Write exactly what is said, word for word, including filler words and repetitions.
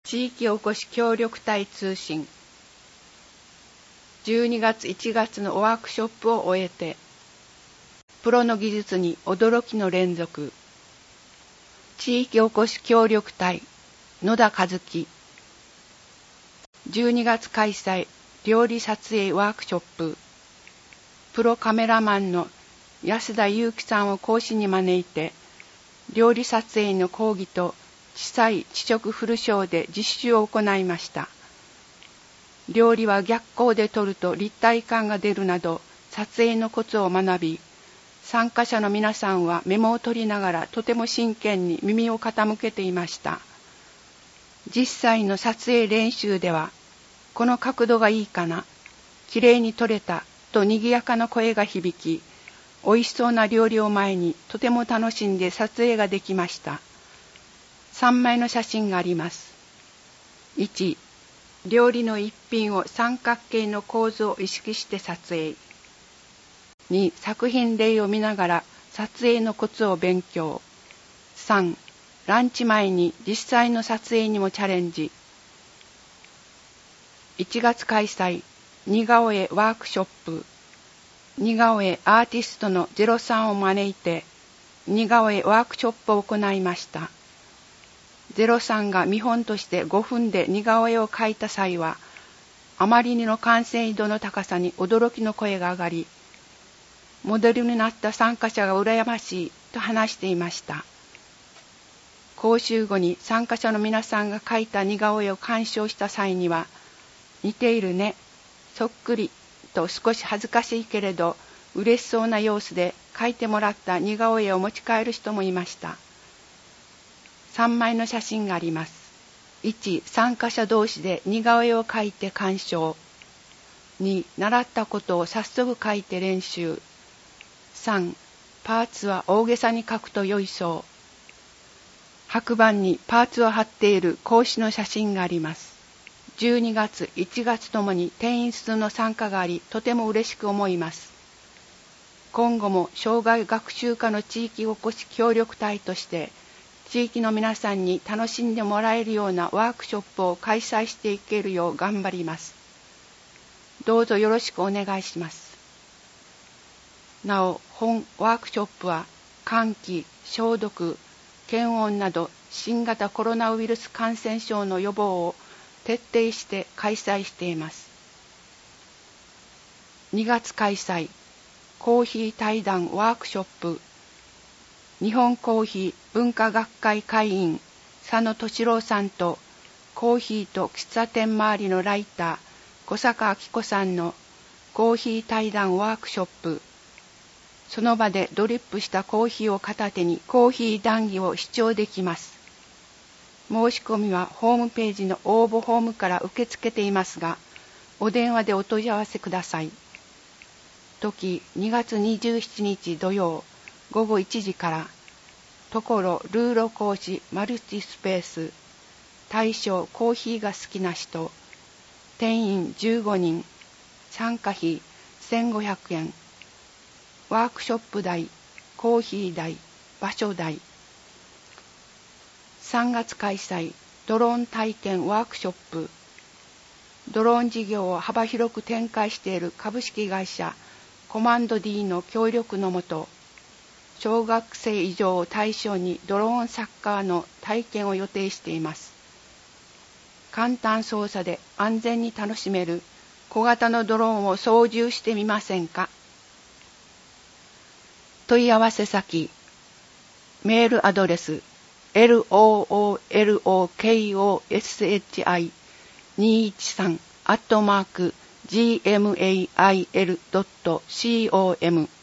地域おこし協力隊通信。じゅうにがついちがつのワークショップを終えて、プロの技術に驚きの連続。地域おこし協力隊野田和樹。じゅうにがつ開催料理撮影ワークショップ。プロカメラマンの安田祐樹さんを講師に招いて、料理撮影の講義と地彩地食フルショーで実習を行いました。料理は逆光で撮ると立体感が出るなど撮影のコツを学び、参加者の皆さんはメモを取りながらとても真剣に耳を傾けていました。実際の撮影練習では、この角度がいいかな、きれいに撮れたと賑やかな声が響き、美味しそうな料理を前にとても楽しんで撮影ができました。さんまいの写真があります。いち、料理の一品を三角形の構図を意識して撮影。に、作品例を見ながら撮影のコツを勉強。さん、ランチ前に実際の撮影にもチャレンジ。いちがつ開催似顔絵ワークショップ。似顔絵アーティストのゼロさんを招いて似顔絵ワークショップを行いました。ゼロさんが見本としてごふんで似顔絵を描いた際は、あまりにの完成度の高さに驚きの声が上がり、モデルになった参加者が羨ましいと話していました。講習後に参加者の皆さんが描いた似顔絵を鑑賞した際には、似ているね、そっくりと少し恥ずかしいけれど嬉しそうな様子で描いてもらった似顔絵を持ち帰る人もいました。さんまいの写真があります。いち、参加者同士で似顔絵を描いて鑑賞。に、習ったことを早速描いて練習。さん、パーツは大げさに描くと良いそう。白板にパーツを貼っている講師の写真があります。じゅうにがつ、いちがつともに定員数の参加があり、とても嬉しく思います。今後も障害学習科の地域おこし協力隊として、地域の皆さんに楽しんでもらえるようなワークショップを開催していけるよう頑張ります。どうぞよろしくお願いします。なお、本ワークショップは換気、消毒、検温など新型コロナウイルス感染症の予防を徹底して開催しています。にがつ開催コーヒー対談ワークショップ。日本コーヒー文化学会会員佐野俊郎さんとコーヒーと喫茶店周りのライター小坂明子さんのコーヒー対談ワークショップ。その場でドリップしたコーヒーを片手にコーヒー談義を視聴できます。申し込みはホームページの応募フォームから受け付けていますが、お電話でお問い合わせください。時にがつにじゅうしちにち土曜ごごいちじから、ところルーロ講師マルチスペース、対象コーヒーが好きな人、定員じゅうごにん、参加費せんごひゃくえん、ワークショップ代、コーヒー代、場所代。さんがつ開催ドローン体験ワークショップ。ドローン事業を幅広く展開している株式会社コマンド D の協力のもと、小学生以上を対象にドローンサッカーの体験を予定しています。簡単操作で安全に楽しめる小型のドローンを操縦してみませんか。問い合わせ先、メールアドレス ローロコシにいちさん アットマーク ジーエムエーアイエルドットコム